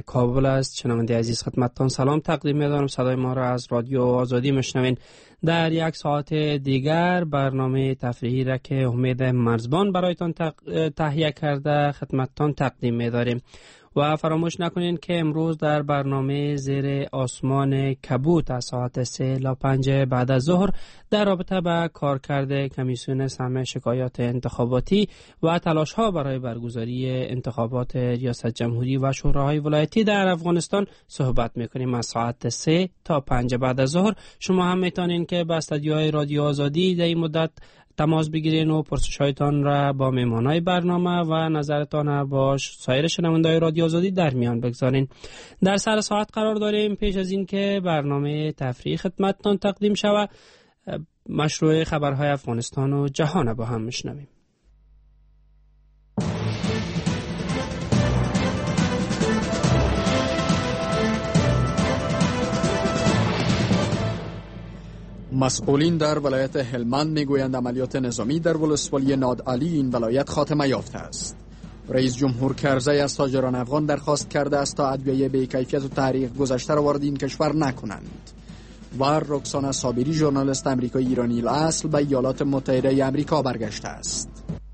کابل است. شنونده عزیز خدمتتان سلام تقدیم می‌دارم. صدای ما را از رادیو آزادی میشنوین. در یک ساعت دیگر برنامه تفریحی را که امید مرزبان برایتان تهیه کرده خدمتتان تقدیم می‌داریم. و فراموش نکنین که امروز در برنامه زیر آسمان کبوت از ساعت 3 تا 5 بعد از ظهر در رابطه با کارکرد کمیسیون سمع شکایات انتخاباتی و تلاش‌ها برای برگزاری انتخابات ریاست جمهوری و شوراهای ولایتی در افغانستان صحبت می‌کنیم. از ساعت 3 تا 5 بعد از ظهر شما هم میتونین که با استودیوهای رادیو آزادی در این مدت تماس بگیرین و پرسش‌هایتان را با مهمانای برنامه و نظرتان با سایر شنونده‌های رادیو آزادی در میان بگذارین. در سر ساعت قرار داریم. پیش از این که برنامه تفریحی خدمتتان تقدیم شود، مشروع خبرهای افغانستان و جهان با هم میشنویم. مسئولین در ولایت هلمند میگویند عملیات نظامی در ولسوالی نادعلی این ولایت خاتمه یافته است. رئیس جمهور کرزی از تاجران افغان درخواست کرده است تا ادویه به کیفیت و تاریخ گذشته را وارد این کشور نکنند. و رکسانا صابری ژورنالیست آمریکایی ایرانی الاصل به ایالات متحده آمریکا برگشته است.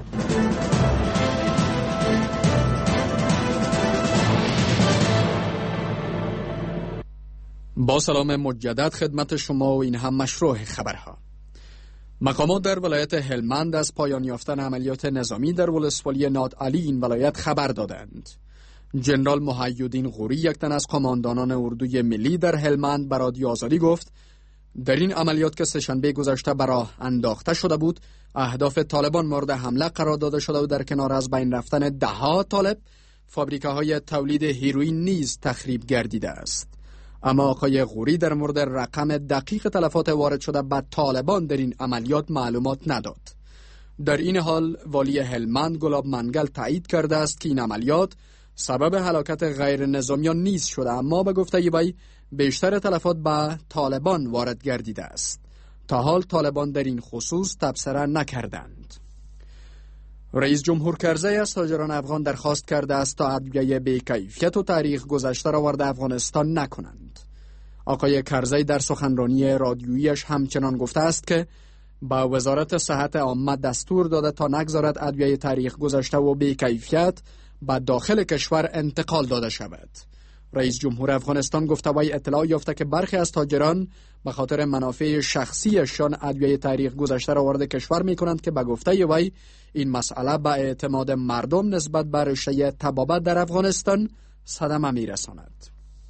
با سلام مجدد خدمت شما و این هم مشروع خبرها. مقامات در ولایت هلمند از پایان یافتن عملیات نظامی در ولسوالی نادعلی این ولایت خبر دادند. جنرال محی‌الدین غوری، یک تن از قماندانان اردوی ملی در هلمند، به رادیو آزادی گفت در این عملیات که سه‌شنبه گذشته به راه انداخته شده بود، اهداف طالبان مورد حمله قرار داده شده و در کنار از بین رفتن ده‌ها طالب، فابریکه‌های تولید هیروئین نیز تخریب گردیده است. اما آقای غوری در مورد رقم دقیق تلفات وارد شده به طالبان در این عملیات معلومات نداد. در این حال والی هلمند گلاب منگل تایید کرده است که این عملیات سبب هلاکت غیر نظامیان نیز شده، اما به گفته وی بیشتر تلفات به طالبان وارد گردیده است. تا حال طالبان در این خصوص تبصره نکردند. رئیس جمهور کرزی از تاجران افغان درخواست کرده است تا ادویه به کیفیت و تاریخ گذشته را وارد افغانستان نکنند. آقای کرزی در سخنرانی رادیوییش همچنان گفته است که با وزارت صحت عامه دستور داده تا نگذارد ادویه تاریخ گذشته و به کیفیت به داخل کشور انتقال داده شود. رئیس جمهور افغانستان گفته وی اطلاع یافته که برخی از تاجران به خاطر منافع شخصیشان ادویه تاریخ گذشته را وارد کشور می کنند که به گفته وی این مسئله به اعتماد مردم نسبت به رشته طبابت در افغانستان صدمه می رساند.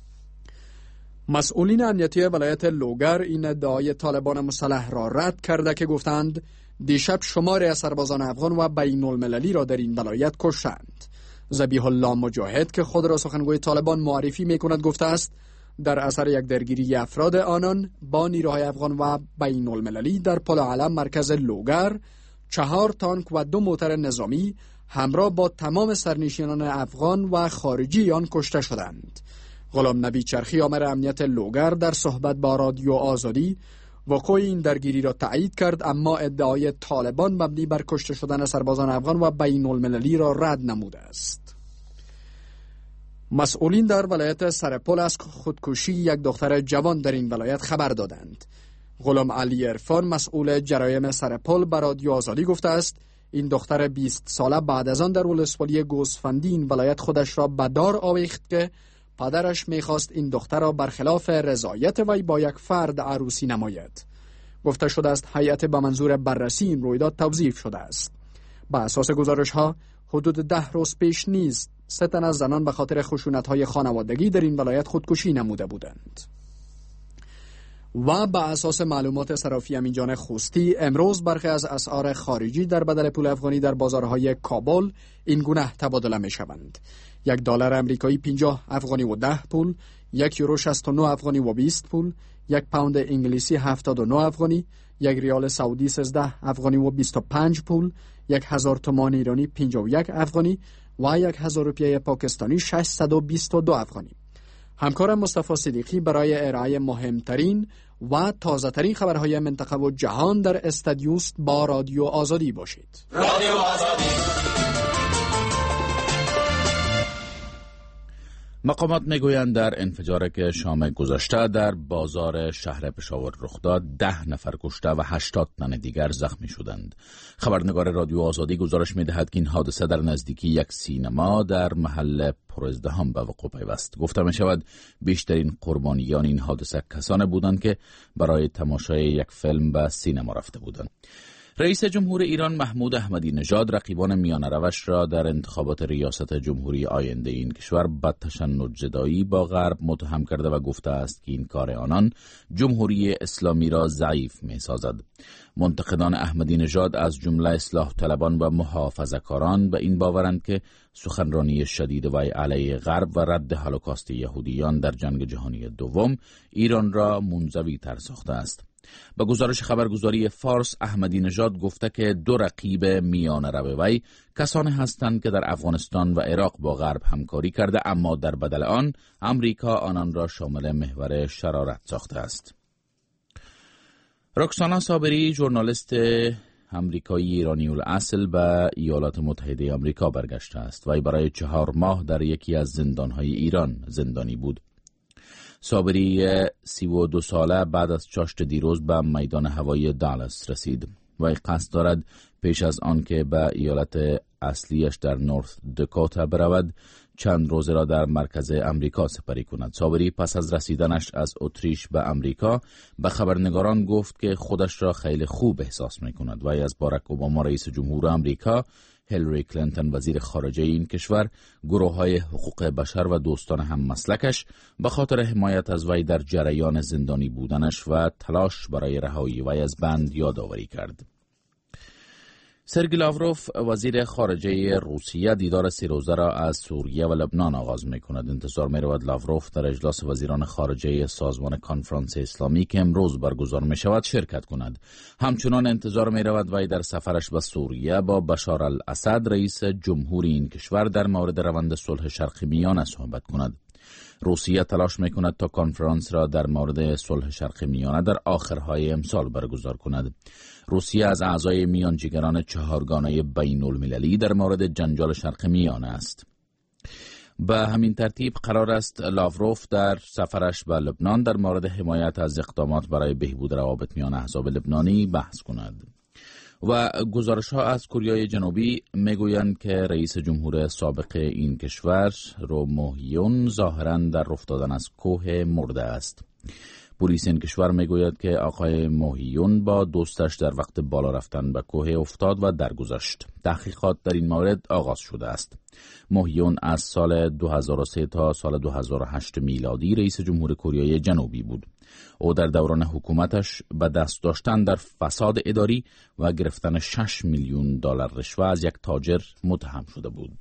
مسئولین امنیتی ولایت لوگر این ادعای طالبان مسلح را رد کرده که گفتند دیشب شماری از سربازان افغان و بین المللی را در این ولایت کشتند. ذبیح الله مجاهد که خود را سخنگوی طالبان معرفی می کند گفته است در اثر یک درگیری افراد آنان با نیروهای افغان و بین المللی در پل علم مرکز لوگر 4 تانک و 2 موتر نظامی همراه با تمام سرنشینان افغان و خارجی آن کشته شدند. غلام نبی چرخی آمر امنیت لوگر در صحبت با رادیو آزادی وقوع این درگیری را تایید کرد، اما ادعای طالبان مبنی بر کشته شدن سربازان افغان و بین المللی را رد نموده است. مسئولین در ولایت سرپل از خودکشی یک دختر جوان در این ولایت خبر دادند. غلام علی عرفان مسئول جرایم سرپل به رادیو آزادی گفته است این دختر 20 ساله بعد از آن در ولسوالی گوسفندی این ولایت خودش را به دار آویخت که پدرش میخواست این دختر را برخلاف رضایت وی با یک فرد عروسی نماید. گفته شده است هیئت به منظور بررسی این رویداد توظیف شده است. با اساس گزارش ها حدود 10 روز پیش نیز 3 تن از زنان به خاطر خشونت های خانوادگی در این ولایت خودکشی نموده بودند. و با اساس معلومات صرافی امینجان خوستی امروز برخی از اسعار خارجی در بدل پول افغانی در بازارهای کابل این گونه تبادله می شوند. $1 امریکایی 50 افغانی و 10 پول، 1 یورو 69 افغانی و 20 پول، 1 پوند انگلیسی 79 افغانی، 1 ریال سعودی 13 افغانی و 25 پول، 1000 تومان ایرانی 51 افغانی و 1000 روپیه پاکستانی 622 افغانی. همکارم مصطفی صدیقی برای ارائه مهمترین و تازه ترین خبرهای منطقه و جهان در استودیوست با رادیو آزادی باشید. رادیو آزادی. مقامات میگویند در انفجاری که شام گذشته در بازار شهر پشاور رخ داد 10 نفر کشته و 80 تن دیگر زخمی شدند. خبرنگار رادیو آزادی گزارش می‌دهد که این حادثه در نزدیکی یک سینما در محل پرازدحام به وقوع پیوست. گفته می‌شود بیشترین قربانیان این حادثه کسانی بودند که برای تماشای یک فیلم به سینما رفته بودند. رئیس جمهور ایران محمود احمدی نژاد رقیبان میانه روش را در انتخابات ریاست جمهوری آینده این کشور به تشنج زدایی با غرب متهم کرده و گفته است که این کار آنان جمهوری اسلامی را ضعیف می‌سازد. منتقدان احمدی نژاد از جمله اصلاح طلبان و محافظه‌کاران به این باورند که سخنرانی شدید وی علیه غرب و رد هولوکاست یهودیان در جنگ جهانی دوم ایران را منزوی تر ساخته است. با گزارش خبرگزاری فارس، احمدی نژاد گفته که دو رقیب میانه رو وی کسانی هستند که در افغانستان و عراق با غرب همکاری کرده، اما در بدل آن امریکا آنان را شامل محور شرارت ساخته است. رکسانا صابری، ژورنالیست امریکایی ایرانی الاصل، به ایالات متحده آمریکا برگشته است. وی برای 4 ماه در یکی از زندانهای ایران زندانی بود. صابری 32 ساله بعد از چاشت دیروز به میدان هوایی دالاس رسید. وی قصد دارد پیش از آن که به ایالت اصلیش در نورث دکوتا برود چند روزه را در مرکز امریکا سپری کند. صابری پس از رسیدنش از اتریش به امریکا به خبرنگاران گفت که خودش را خیلی خوب احساس می کند. وی از باراک اوباما رئیس جمهور امریکا، هیلاری کلینتون وزیر خارجه این کشور، گروه‌های حقوق بشر و دوستان هم مسلکش به خاطر حمایت از وی در جریان زندانی بودنش و تلاش برای رهایی وی از بند یادآوری کرد. سرگئی لاوروف وزیر خارجه روسیه دیدار 3 روزه را از سوریه و لبنان آغاز می‌کند. انتظار می‌رود لاوروف در اجلاس وزیران خارجه سازمان کنفرانس اسلامی که امروز برگزار می‌شود شرکت کند. همچنان انتظار می‌رود وی در سفرش به سوریه با بشار الاسد رئیس جمهور این کشور در مورد روند صلح شرق میانه صحبت کند. روسیه تلاش می‌کند تا کنفرانس را در مورد صلح شرق میانه در آخرهای امسال برگزار کند. روسیه از اعضای میانجیگران 4گانه بین‌المللی در مورد جنجال شرق میانه است. به همین ترتیب قرار است لاوروف در سفرش به لبنان در مورد حمایت از اقدامات برای بهبود روابط میان احزاب لبنانی بحث کند. و گزارش‌ها از کره جنوبی میگویند که رئیس جمهور سابق این کشور رو مو هیون ظاهراً در افتادن از کوه مرده است. پلیس این کشور میگوید که آقای مو هیون با دوستش در وقت بالا رفتن به کوه افتاد و درگذشت. تحقیقات در این مورد آغاز شده است. مو هیون از سال 2003 تا سال 2008 میلادی رئیس جمهور کره جنوبی بود. او در دوران حکومتش به دست داشتن در فساد اداری و گرفتن 6 میلیون دلار رشوه از یک تاجر متهم شده بود.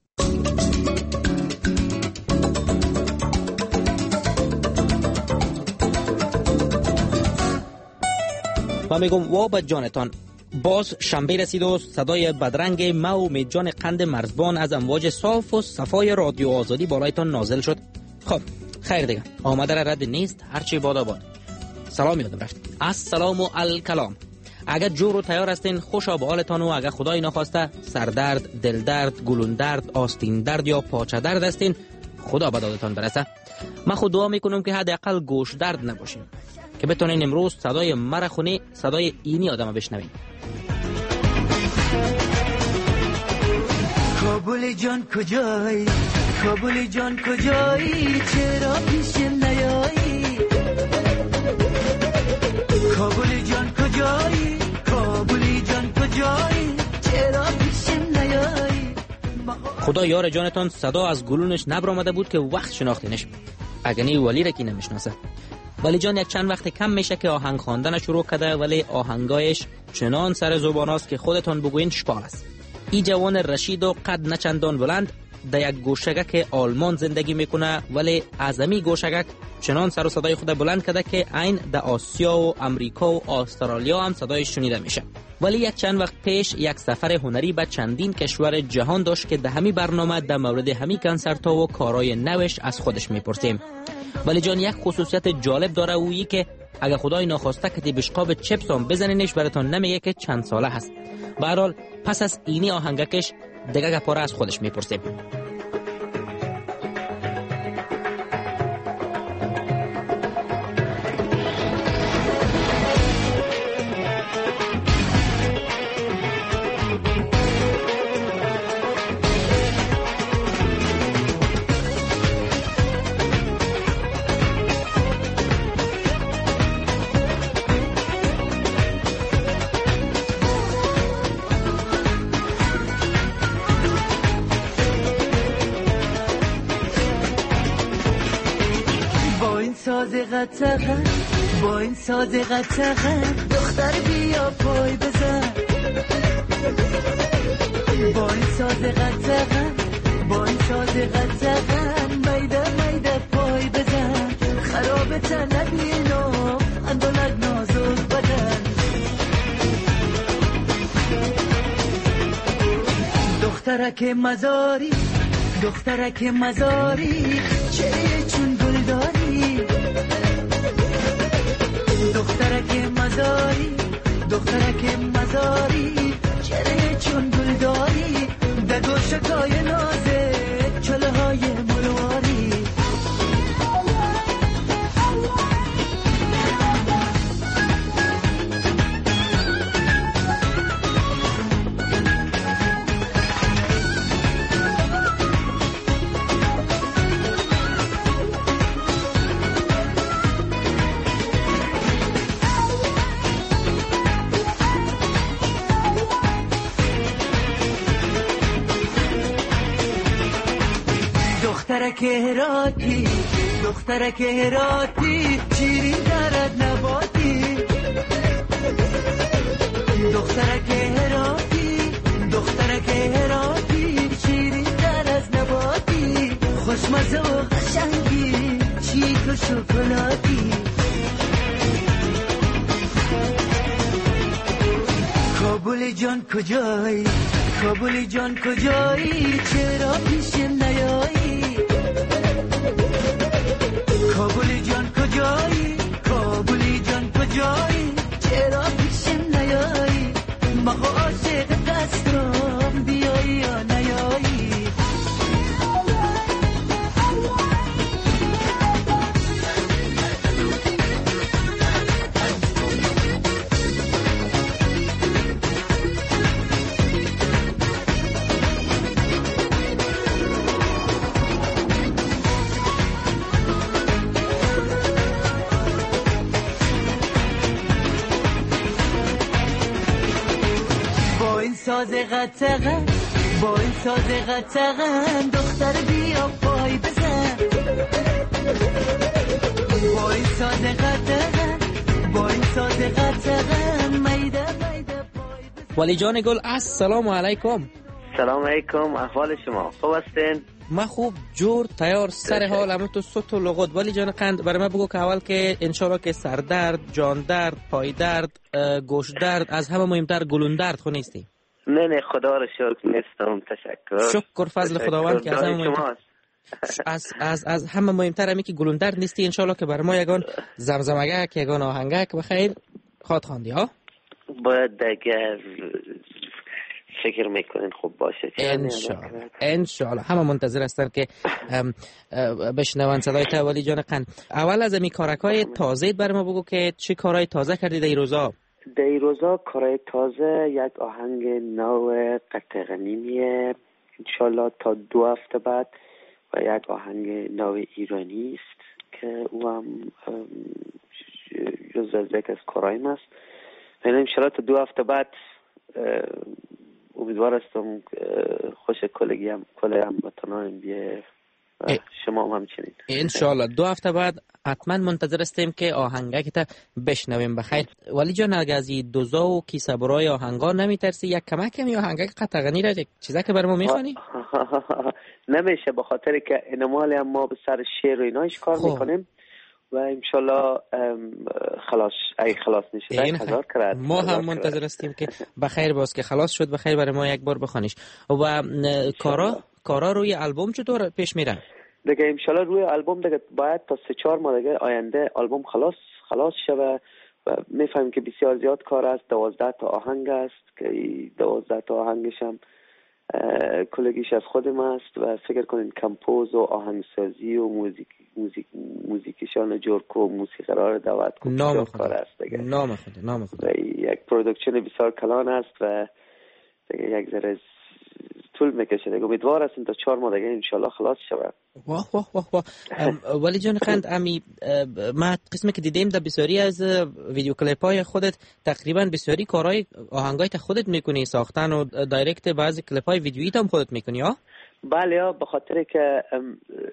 و میگم وا به جانتان، باز شنبه رسید و صدای بدرنگ ما و میجان قند مرزبان از امواج صاف و صفای رادیو آزادی بالایتان نازل شد. خب خیر دیگه، آمده را رد نیست، هرچی بادا باد. سلام یادم رفت. السلام و الکلام. اگر جور و تیار هستین خوشا به حالتان و اگر خدای نخواسته سردرد، دلدرد، گلون درد، آستین درد یا پاچه درد هستین خدا به دادتان برسه. من خود دعا میکنم که حداقل گوش درد نباشین که بتونین امروز صدای مرخونه، صدای اینی آدم بشنوین. کابل جان کجایی، کابل جان کجایی، چرا پیشم نیایی؟ کابل جان کجایی، کابل جان کجایی، چرا پیشم نیایی؟ خدا یار جانتان صدا از گلونش نبر آمده بود که وقت شناختینش. اگنی ولی را کی نمیشناسه. ولی جان یک چند وقت کم میشه که آهنگ خواندن شروع کرده، ولی آهنگایش چنان سر زبان است که خودتان بگوین شپال است. ای جوان رشید و قد نچندان بلند در یک گوشگک آلمان زندگی میکنه، ولی اعظمی گوشگک چنان سر و صدای خود بلند کرده که عین در آسیا و امریکا و استرالیا هم صدایش شنیده میشه. ولی یک چند وقت پیش یک سفر هنری به چندین کشور جهان داشت که در همین برنامه در مورد همین کنسرت‌ها و کارهای نوش از خودش میپرسیم. ولی جان یک خصوصیت جالب داره، اویی که اگر خدای ناخواسته که بشقاب چپس هم بزنینش براتون نمیگه که چند ساله هست. به هر حال پس از اینی آهنگکش دیگه گپاره از خودش میپرسیم. ساز قطغن با این ساز قطغن دختر بیا پای بزن با این ساز قطغن با این ساز قطغن میده میده پای بزن خراب تنبینو اندولک نازک بدن دخترک مزاری دخترک مزاری چه چون گل داری دخترک مزاری دخترک مزاری چه چون گل داری دگو شکای نازه چله های مرواری دخترک هراتی دخترک هراتی چیری دارد نباتی دخترک هراتی دخترک هراتی چیری دارد نباتی خوشمزه و قشنگی چیک و شکلاتی کابل جان کجایی کابل جان کجایی چرا پیشم نیایی کابلی جان کجایی کابلی جان کجایی چرا پیشم نیایی مخو عاشق دستم بیایی یا نیایی ساز قطغن با این ساز قطغن دختر بیا پای بزن با این ساز قطغن با این ساز قطغن میده میده پای بزن ولی جان گل السلام علیکم. سلام علیکم، احوال شما خوب هستین؟ ما خوب جور تیار سر حال همه تو صوت و لغت. ولی جان قند برای من بگو که اول که انشالله که سردرد، جان درد، پای درد، گوش درد، از همه مهمتر گلون درد خو نیستی؟ نه خدا رو شکر نیستم، تشکر. شکر فضل خداوند که از همه مهمتر از همه مهمتر همی که گلون درد نیستی. انشالله که برای ما یگان زمزمگه که یگان آهنگه که بخیر خواد خواندی ها؟ باید اگر فکر میکنین خوب باشه انشالله همه منتظر هستن که بشنون صدای تا. ولی جان قند اول از امی کارکای تازه بر ما بگو که چی کارهای تازه کردی در این روزا؟ در این روزا کارهای تازه یک آهنگ نو قطغنیمیه انشالله تا 2 هفته بعد و یک آهنگ نو ایرانی است که او هم جز از یک از کارهایم است. یعنی انشالله تا 2 هفته بعد امیدوار هستم خوش کل هموطنان بیه و شما هم همچنین. انشالله 2 هفته بعد حتما منتظر هستیم که آهنگه که تا بشنویم بخیر. ولی جان اگه از این دوزا و کیسه برای آهنگا نمیترسی یک کمک کمی آهنگه قطغنی را چیزا که برام میخوانی؟ نمیشه، به خاطر که انمال هم ما به سر شعر و ایناش کار میکنیم و انشالله خلاص نشه هزار کرد. ما هم منتظر هستیم که بخیر باز که خلاص شد بخیر برای ما یک بار بخوانیش. و کارا روی البوم چطور پیش میره؟ دیگه انشالله روی البوم دیگه باید تا 3-4 ماه دیگه آینده البوم خلاص شوه و میفهمیم که بسیار زیاد کار است. 12 تا آهنگ است که 12 تا آهنگش هم کلگیش از خودم است و فکر کنین کمپوز و آهنگسازی و موزیکیشان جورکو و موسیقی‌ها رو دعوت کنیم. نام خدا یک پرودکشن بسیار کلان است و دیگه یک ذره طول میکشه. دیگه امیدوار هستیم تا 4 ماه دیگه انشالله خلاص شود. واه ولی جان خند امی ما قسمی که دیدیم در بسیاری از ویدیو کلیپ های خودت تقریبا بسیاری کارهای آهنگای خودت میکنی، ساختن و دایرکت بعضی کلیپ های ویدیویی هم خودت میکنی ها؟ بله، به خاطر که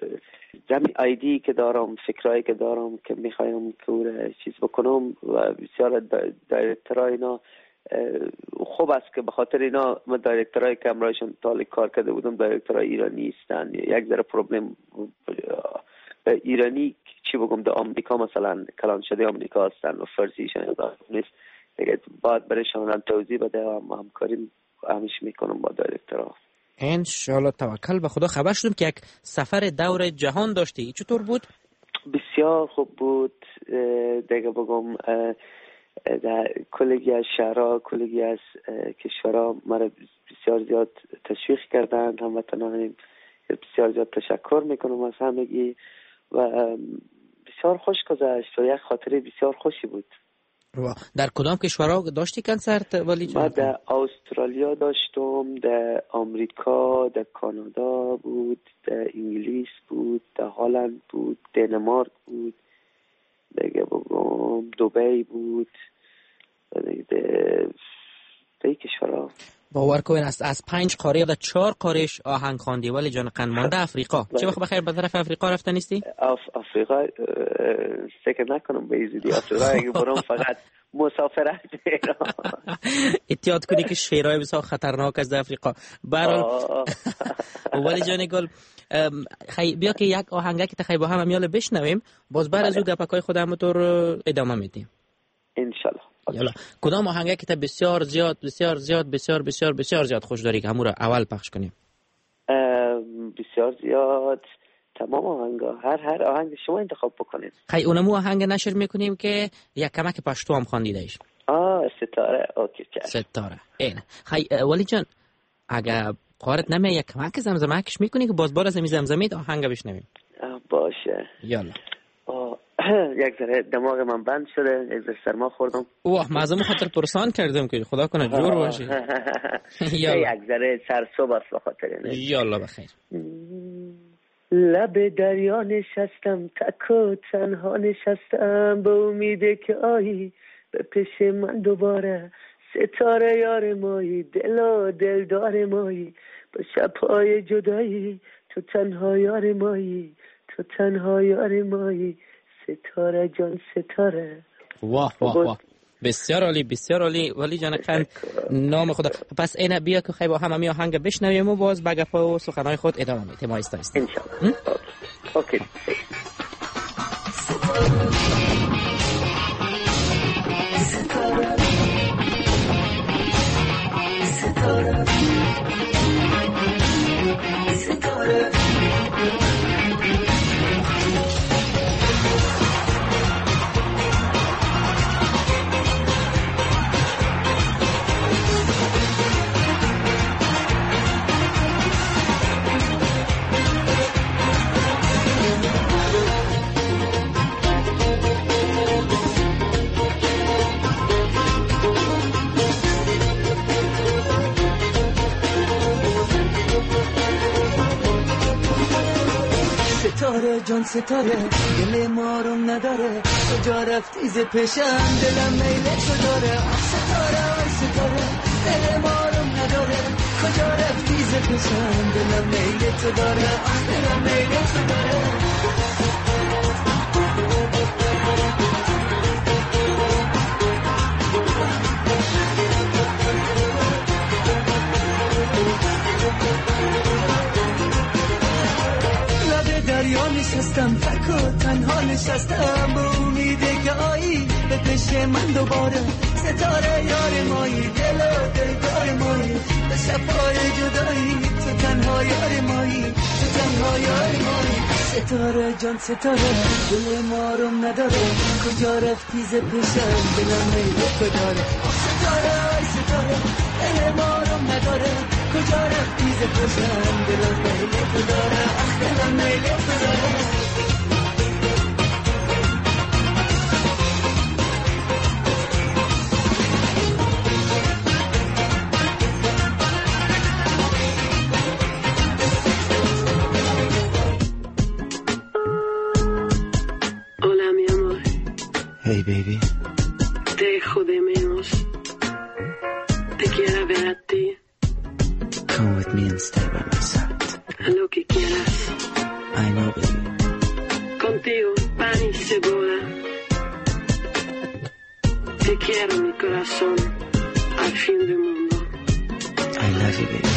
زمین ایدی که دارم، فکرایی که دارم که میخوایم که او را چیز بکنم و بسیار دایرکترهای اینا خوب است که به خاطر اینا من دایرکترهای که امرایشون تالی کار کرده بودم دایرکترهای ایرانی هستن. یک ذره پروبلم ایرانی چی بگم در آمریکا مثلا کلان شده آمریکا هستن و فرزیشان یا نیست دیگه باید برایشان هم توضیح بده و همکاری همیشه میکنم با دایرکترها. انشالله توکل به خدا. خبر شدم که یک سفر دور جهان داشتی، چطور بود؟ بسیار خوب بود دیگه بگم. در کلگی از شهرها کلگی از کشورها مرا بسیار زیاد تشویق کردند، هموطنان بسیار زیاد تشکر میکنم از همگی و بسیار خوش گذشت و یک خاطره بسیار خوشی بود. در کدام کشورها داشتی کنسرت ولی جان؟ من در استرالیا داشتم، در آمریکا، در کانادا بود، در انگلیس بود، در هلند بود، دنمارک بود، دیگه بگم دبی بود، دیگه کشورها. باور کن از 5 قاره یا 4 قارهش آهنگ خواندی ولی جان قند مانده افریقا. چه وقت بخیر به طرف افریقا رفته نیستی؟ افریقا فکر نکنم به ایزیدی افریقا اگه برام فقط مسافرت ایران. احتیاط کنی که شیرهای بسیار خطرناک از افریقا. برحال ولی جان گل بیا که یک آهنگه که تخیل با هم میاله بشنویم، باز بعد از او گپکای خودم تو رو ادامه میدیم انشالله. یالا کدام آهنگه که تا بسیار زیاد خوش داری که همون رو اول پخش کنیم؟ بسیار زیاد تمام آهنگا، هر آهنگ شما انتخاب بکنید. خیلی اونمو آهنگ نشر میکنیم که یک کمک پشتو هم خواندیده ایش. ستاره. اوکی ستاره اینه. خیلی ولی جان اگه قارت نمیه یک کمک زمزمکش میکنی که باز بار از زمزمید آهنگ بشنویم؟ باشه یالا. یک ذره دماغ من بند شده، یک ذره سرما خوردم. اوه مازم خاطر پرسان کردم که خدا کنه جور باشی. یک ذره سرسوب است بخاطر اینه. یالا بخیر. لب دریا نشستم تک و تنها نشستم به امیده که آیی به پیش من دوباره، ستاره یار مایی دل و دلدار مایی، با شب‌های جدایی تو تنها یار مایی، تو تنها یار مایی، ستاره جان ستاره. واه واه واه بسیار عالی ولی جان قند نام خدا. پس اینا بیا که خیلی با هم می آهنگ بشنویم و باز با گپا و سخنهای خود ادامه میدیم. آیسته آیسته انشالله. اوکی. ستاره جان ستاره دل ما رو نداره، کجا رفتی ز پیشم دلم میل تو داره. ستاره آی ستاره دل ما رو نداره، کجا رفتی ز پیشم دلم میل تو داره، دلم میل تو داره. دریا نشستم تک و تنها نشستم به امیده که آیی به پیش من دوباره، ستاره یار مایی دل و دلدار مایی، به شب‌های جدایی تو تنها یار مایی، تو تنها یار مایی. ستاره جان ستاره دل ما رو نداره، کجا رفتی ز پیشم دلم میل تو داره. ستاره ستاره دل ما رو نداره، کجا رفتی ز پیشم دلم میل تو داره، دلم میل تو داره. Hey baby, dejo de menos, te quiero ver a ti. Come with me and stay by my side. A lo que quieras. I know baby. contigo pan y cebolla. Te quiero mi corazón al fin del mundo. I love you baby.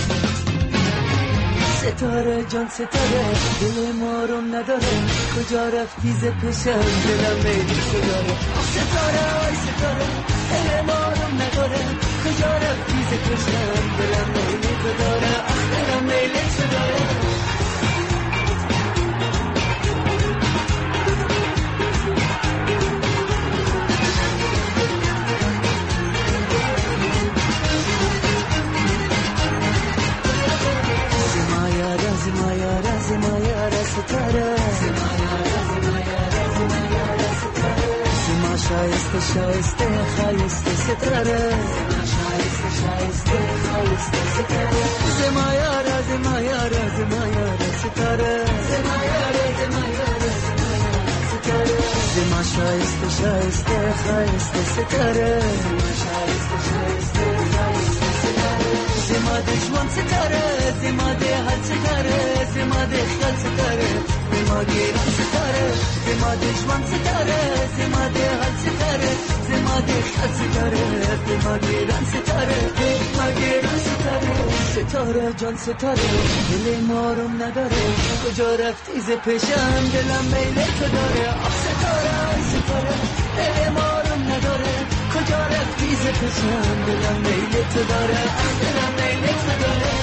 ستاره جان ستاره دل ما رو نداره کجا رفتی ز پیشم دلم میل تو داره ستاره آی ستاره دل ما رو نداره کجا رفتی ز پیشم دلم میل تو داره دلم میل تو داره شایسته خایسته ستاره شایسته خایسته ستاره زمایارا زمایارا زمایارا ستاره زمایارا زمایارا ستاره زما شایسته خایسته ستاره شایسته خایسته ستاره زما دشمن ستاره زما ده هر ستاره زما ده خل ستاره زما گیران ستاره زما دشمن ستاره زما ده هر ستاره زما ده خل ستاره زما گیران ستاره زما گیران ستاره ستاره جان ستاره دل ما رو نداره کجا رفتی ز پیشم دلم میل تو داره ستاره ستاره دل ما رو نداره کجا رفتی ز پیشم دلم میل تو داره دلم میل تو داره.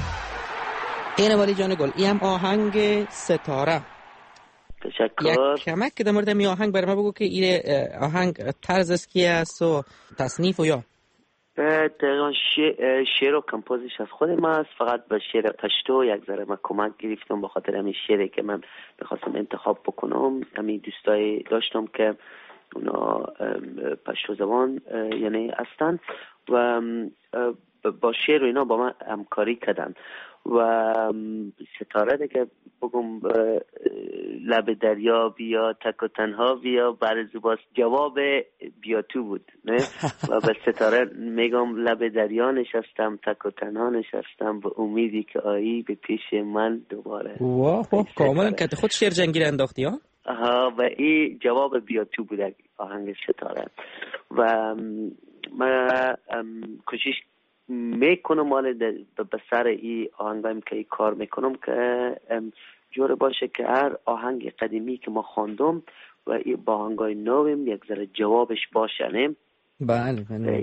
این ولی جان گل این هم آهنگ ستاره. تشکر. یک کمک که در مورد می آهنگ برای ما بگو که این آهنگ طرز از کی است و تصنیف و یا دقیقا شعر و کمپوزش از خود ما است. فقط به شعر پشتو یک ذره من کمک گرفتم به خاطر همین شعری که من بخواستم انتخاب بکنم. همین دوستای داشتم که اونا پشتو زبان یعنی هستن و با شعر و اینا با من همکاری کردن و ستاره دیگه بگم لب دریا بیا تک و تنها بیا بر زباس جواب بیا تو بود نه و به ستاره میگم لب دریا نشستم تک و تنها نشستم به امیدی که آیی به پیش من دوباره. واه کاملا که خود شعر جنگی انداختی ها. و این جواب بیا تو بود آهنگ ستاره و من کوشش میکنم مال به سر این آهنگایم که کار میکنم که جور باشه که هر آهنگ قدیمی که ما خواندم و این با آهنگای نویم یک ذره جوابش باشه نه. بله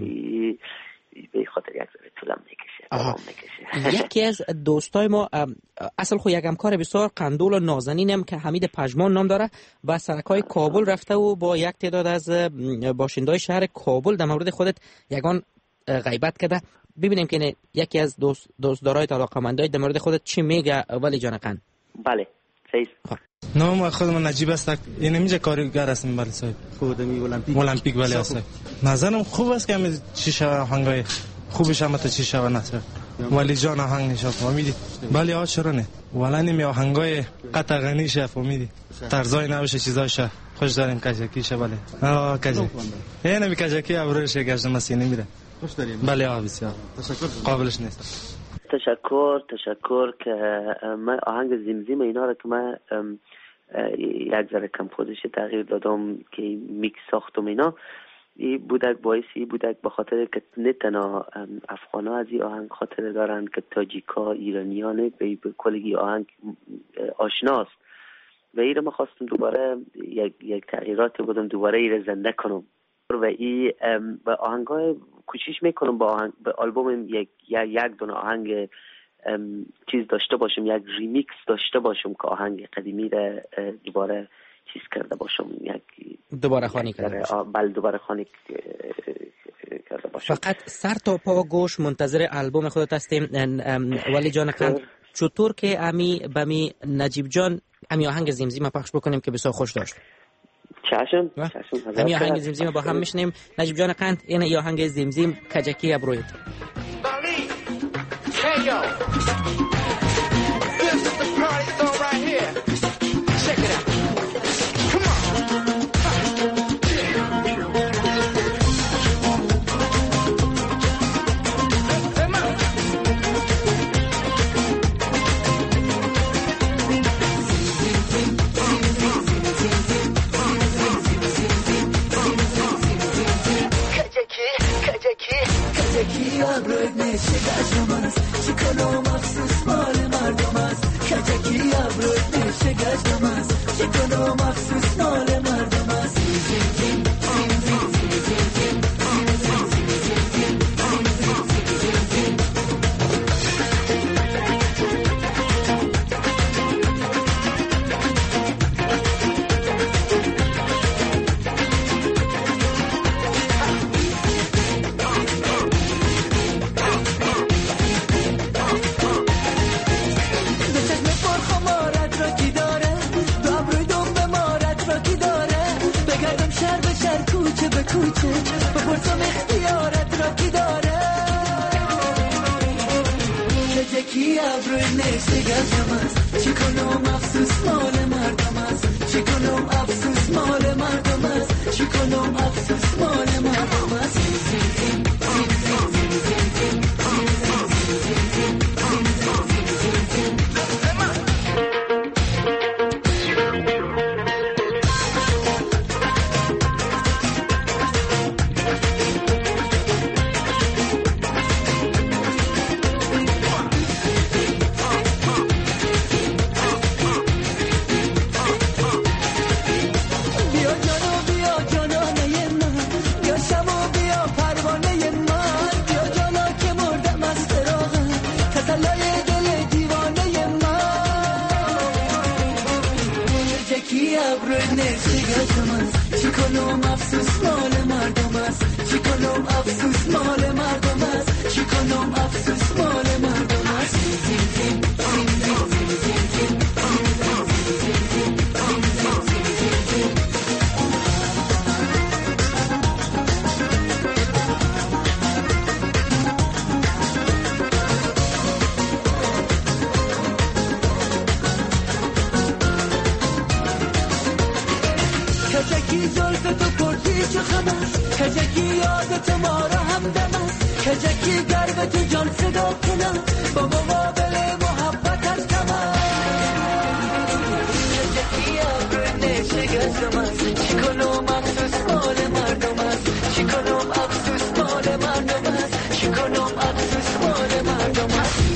به خاطر یک ذره طولم میکشه. یکی از دوستای ما اصل خو یک همکار بسیار قندول و نازنینم که حمید پژمان نام داره و سرکای کابل رفته و با یک تعداد از باشندای شهر کابل در مورد خودت یگان غیبت کرده. ببینیم که یکی از دوستدارای علاقه‌مندای در مورد خودت چی میگه ولی جان قند. بله صحیح. نام خودم نجیب است. یعنی میشه کارگر هستم. بله صاحب خودمی المپیک بله است. نظرم خوب است که همه چی شو آهنگای خوبش هم تا چی شو نشه ولی جان آهنگ نشه فهمیدی. بله آشرانه ولی نمی آهنگای قطع غنی شه فهمیدی طرزای نوش چیزاشه خوش داریم کجکیشه. بله کجک یعنی می کجکی ابروش گشت مسینه میره خوش داریم. بله بسیار تشکر قابلش نیست. تشکر که من آهنگ زمزم اینا رو که من یک ذره کمپوزش تغییر دادم که میکس ساختم اینا این بودک باعثی بودک به خاطر که نه تنها افغانا از این آهنگ خاطر دارن که تاجیکا ایرانیان به کلگی آهنگ آشناست و این رو من خواستم دوباره یک تغییرات بودم دوباره این رو زنده کنم و این و آهنگای کوشش میکنم با آلبوم یک دونه آهنگ چیز داشته باشم یک ریمیکس داشته باشم که آهنگ قدیمی رو دوباره چیز کرده باشم یک دوباره خوانی کرده باشم. بله دوباره خوانی کرده باشم. فقط سر تا پا گوش منتظر آلبوم خودت هستیم ولی جان قند چطور که بمی نجیب جان امی آهنگ زمزمه پخش بکنیم که بسیار خوش داشت. چشم امی آهنگ زمزمه با هم میشنیم. نجیب جان قند این آهنگ زمزم کجکی ابرویت. Hey yo, this is the party song right here. Check it out. Come on. افسوس مال مردم است. کوچه بپرسم اختیارت را کی داره، که جکی ابروی نشته گردم است. چی کنم افسوس مال مردم است، چی کنم افسوس مال مردم است، چی کنم افسوس مال مردم است. چی کنم افسوس مال مردم است، چی کنم افسوس مال مردم است، چی کنم افسوس مال مردم است. کجکی زلف تو پرتی چه خبر، کجکی یادت ما را همدم است، کجکی گرب تو جان صدا کنم با مقابل محبتت کمر، کجکی ابر نشگستم است. چی کنم افسوس مال مردم است، چی کنم افسوس مال مردم است، چی کنم افسوس مال مردم است.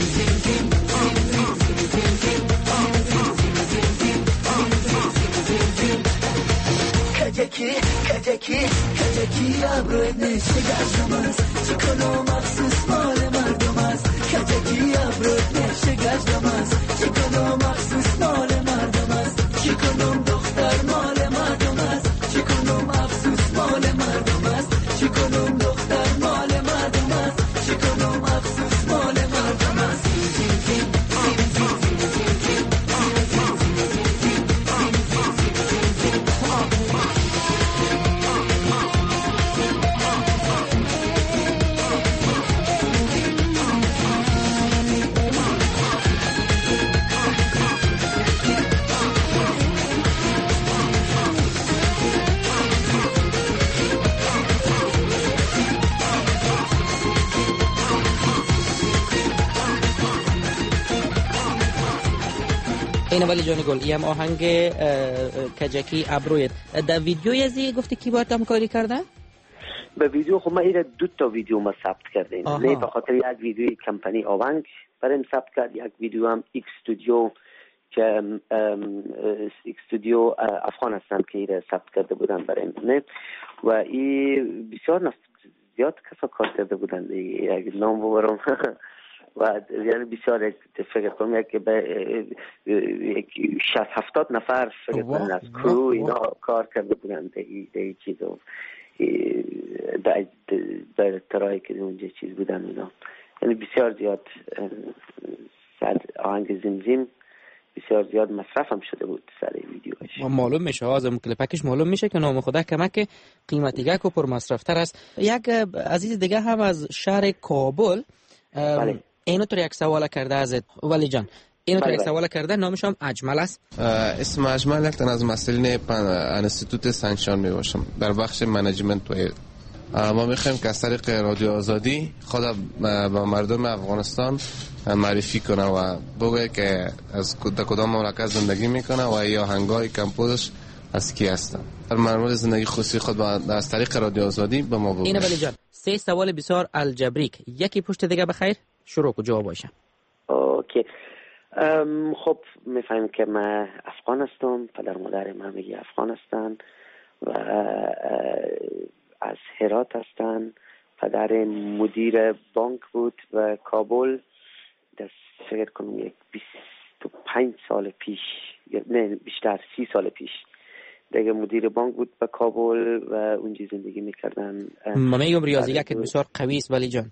کجکی ابروی نشگستم است. چی کنم افسوس مال مردم است، کجکی ابروی نشگستم است. چی کنم افسوس مال مردم است، چی کنم دختر مال مردم است، چی کنم افسوس مال مردم است، چی کنم دختر مال مردم است، چی کنم افسوس مال مردم است. این ولی جان گل یم آهنگ کجکی ابرویت در ویدیوی ازی گفتی کی باید همکاری کرده؟ به ویدیو خب ما ایره 2 ویدیو ما ثبت کردیم. نه به خاطر یک ویدیوی کمپانی آونگ برام ثبت کرد، یک ویدیو هم ایکس استودیو که ایکس استودیو افغان هستند که ایره ثبت کرده بودن برای اینترنت و این بسیار زیاد کسا کار کرده بودن. یک نام ببرم و یعنی بسیار فکر کنم یک 60-70 نفر فکر کنم از کرو اینا کار کرده بودن در این چیزو در ترایی که اونجا چیز بودن اینا. یعنی بسیار زیاد آهنگ زمزم بسیار زیاد مصرف هم شده بود سر ویدیوش. معلوم میشه از کلیپکش معلوم میشه که نام خدا کمک قیمتیگه کو پر مصرف تر است. یک عزیز دیگه هم از شهر کابل اینو تو یک سوال کرده ازت ولی جان، اینو تو یک سوال کرده، نامش هم اجمل است. اسم اجمل یک تن از مسئولین انستیتوت سنگشان می باشم در بخش منیجمنت و ما میخوایم که از طریق رادیو آزادی خود با مردم افغانستان معرفی کنه و بگه که از کدام مملکت زندگی میکنه و یا آهنگای کمپوزش از کی هستن. در مورد زندگی خصوصی خود از طریق رادیو آزادی به ما بگه. اینو ولی جان 3 سوال بسیار الجبریک، یکی پشت دیگه بخیر شروع کو جواب باشه. اوکی. خب میفهمیم که من افغان هستم، پدر مادر من میگه افغان هستن و از هرات هستن. پدر مدیر بانک بود و کابل، فکر کنم یک 25 سال پیش، نه بیشتر 30 سال پیش دیگه مدیر بانک بود به کابل و اونجا زندگی میکردن. ما میگم ریاضیگه که بسیار قوی است ولی جان.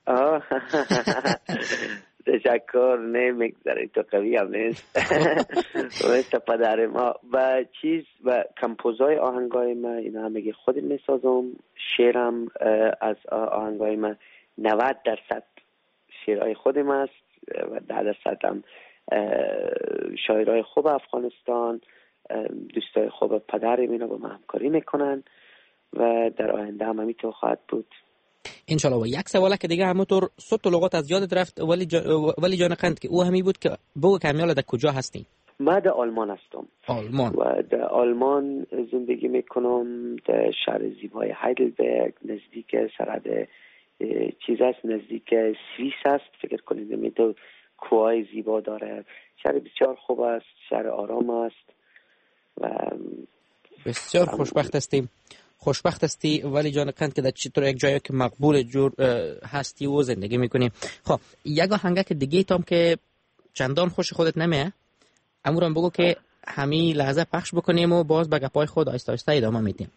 تشکر. نه میگذاره تو قوی هم نیست. مثل پدر ما و چیز و کمپوزای آهنگای ما اینا همه خودم میسازم. شعرم از آهنگای ما 90% شعرهای خودم است و 10% هم شاعرای خوب افغانستان، دوستای خوب پدرم اینا با ما همکاری میکنن و در آینده هم همینطور خواهد بود انشالله. و یک سواله که دیگه همونطور صوت و لغات از یادت رفت ولی جان قند که او همی بود که بگو کامیال در کجا هستی؟ من در آلمان هستم. آلمان. و در آلمان زندگی میکنم در شهر زیبای هایدلبرگ، نزدیک سرحد چیز است، نزدیک سوئیس است. فکر کنید میتو کوههای زیبا داره. شهر بسیار خوب است، شهر آرام است و بسیار خوشبخت هستی ولی جان قند که در چطور یک جایی که مقبول جور هستی و زندگی میکنی. خب یک آهنگ که دیگه تام که چندان خوش خودت نمیه امورم بگو که همین لحظه پخش بکنیم و باز به گپای خود آیسته آیسته ادامه میدیم.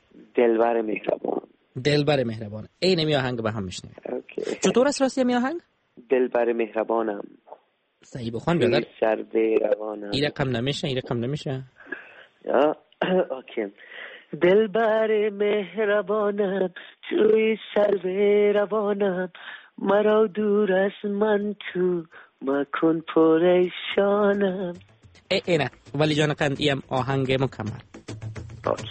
دلبر مهربان ای نمی آهنگ به هم میشنیم. چطور است راستی می آهنگ؟ دلبر مهربانم. صحیح بخوان بیادر. سر به روانم. این رقم نمیشه. اوکی. دلبر مهربانم توی سر به روانم، مرا دور از من تو مکن پریشانم. نه ولی جان قندیم آهنگ مکمل. اوکی.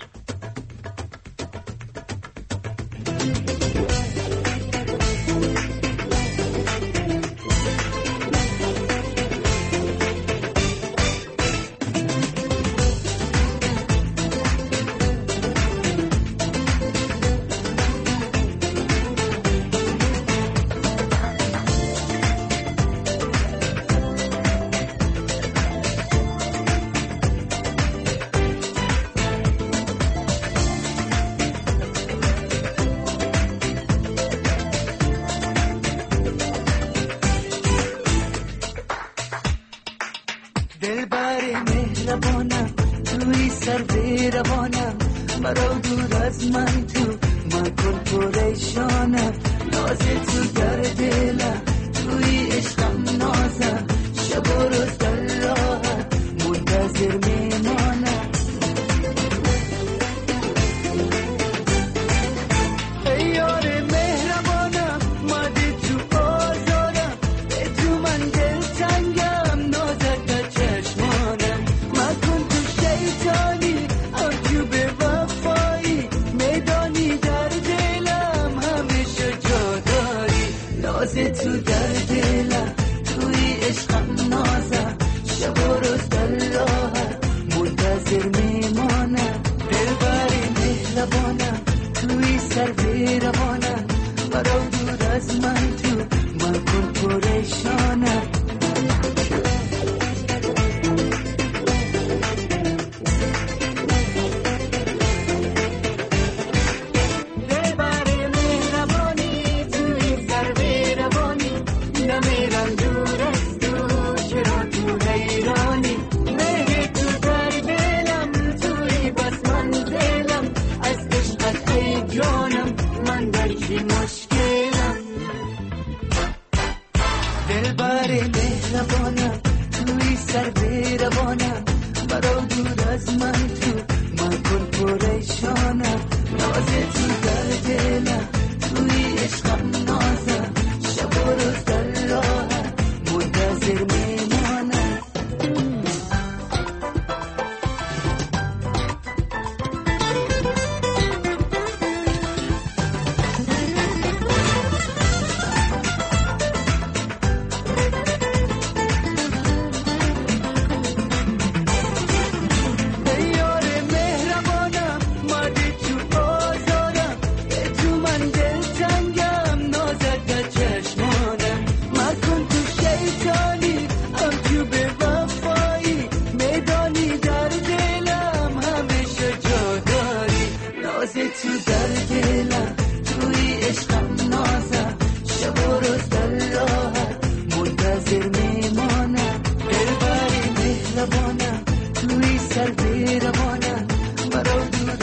من